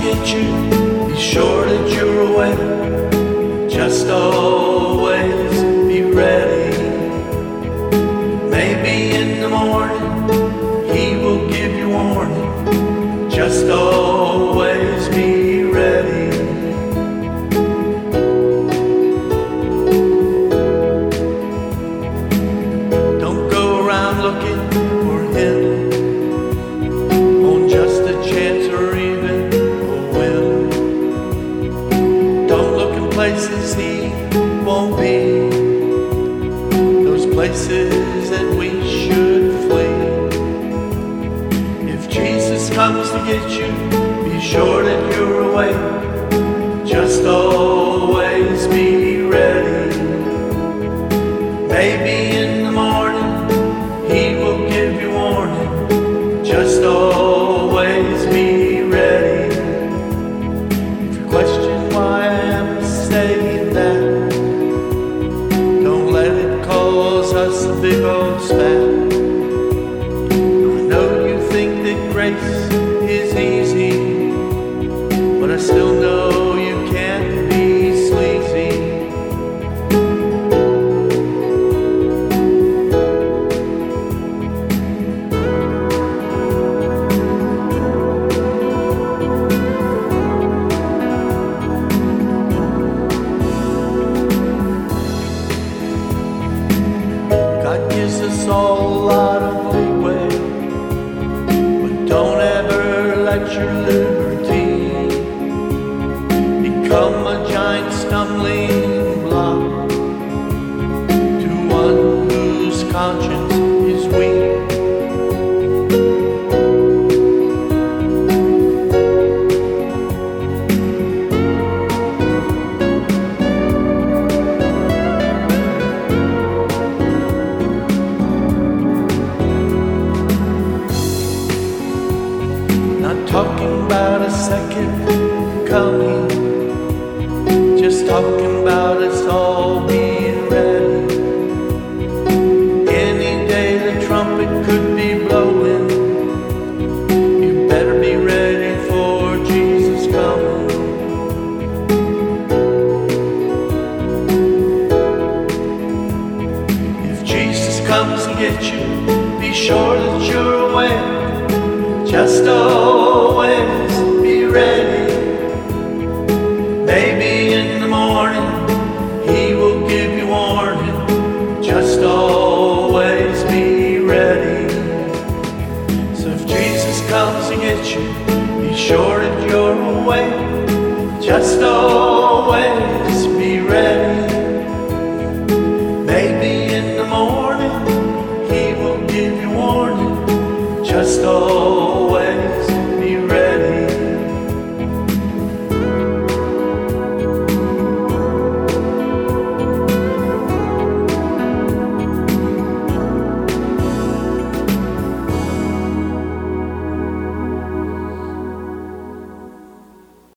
get you, be sure that you're awake. Just always be ready. Maybe in the morning he will give you warning. Just always be ready. Don't go around looking for him on just a chance or even a whim. Don't look in places he won't be, those places that we should flee. If Jesus comes to get you, be sure that you're awake. Just always be ready. Maybe in the morning he will give you warning. Just always be ready. If you question why I'm saying that, don't let it cause us a big old spat. I know you think that grace is easy, but I still know you can't be sleazy. God gives us all a lot of leeway, but don't ever let your liberty become a giant stumbling block to one whose conscience is weak. Not talking about a second coming, just talking about us all being ready. Any day the trumpet could be blowing. You better be ready for Jesus coming. If Jesus comes to get you, be sure that you're aware. Just always be ready. Maybe in the morning he will give you warning. Just always be ready. So if Jesus comes to get you, be sure that you're awake. Just always be ready. Maybe in the morning he will give you warning. Just always